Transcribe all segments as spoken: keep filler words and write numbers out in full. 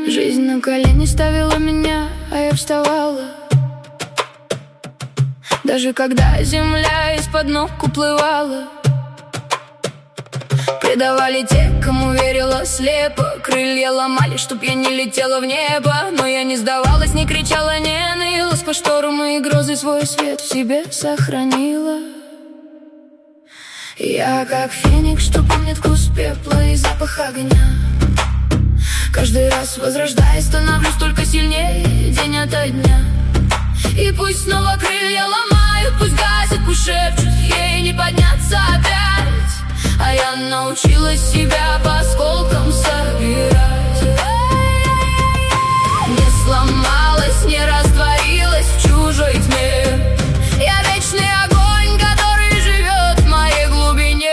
Жизнь на колени ставила меня, а я вставала. Даже когда земля из-под ног уплывала. Предавали те, кому верила слепо. Крылья ломали, чтоб я не летела в небо. Но я не сдавалась, не кричала, не ныла. Сквозь шторы мои грозы свой свет в себе сохранила. Я как феникс, что помнит вкус пепла и запах огня. Каждый раз возрождаясь, становлюсь только сильнее день ото дня. И пусть снова крылья ломают, пусть гасят, пусть шепчут, ей не подняться опять. А я научилась себя по осколкам собирать. Не сломалась, не растворилась в чужой тьме. Я вечный огонь, который живет в моей глубине.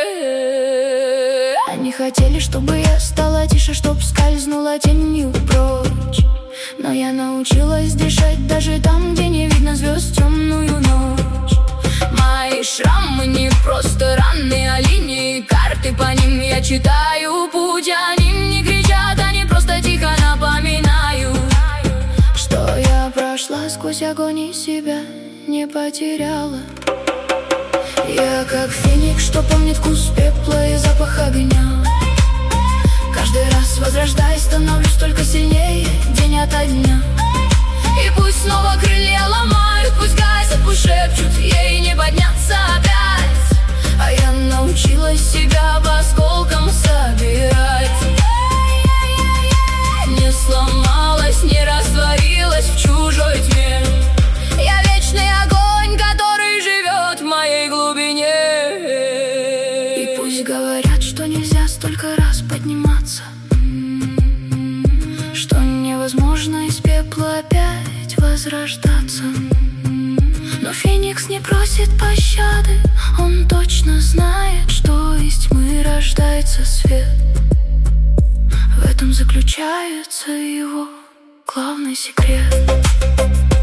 Они хотели, чтобы я стала тише, чтоб скользнула тенью прочь. Но я научилась дышать даже там, где не видно звезд в темную ночь. Мои шрамы не просто раны, а линии карты, по ним я читаю путь. Они не кричат, они просто тихо напоминают, что я прошла сквозь огонь и себя не потеряла. Я как феникс, что помнит вкус пепла и запах огня. Каждый раз возрождаясь, становлюсь только сильнее день ото дня. И пусть снова крылья ломают, пусть гасят, пусть шепчут, ей не подняться опять. А я научилась себя по осколкам собирать. Не сломалась, не растворилась в чужой тьме. Я вечный огонь, который живет в моей глубине. И пусть говорят, что нельзя столько раз подниматься, что невозможно из пепла опять возрождаться. Но феникс не просит пощады, он точно знает, что из тьмы рождается свет. В этом заключается его главный секрет.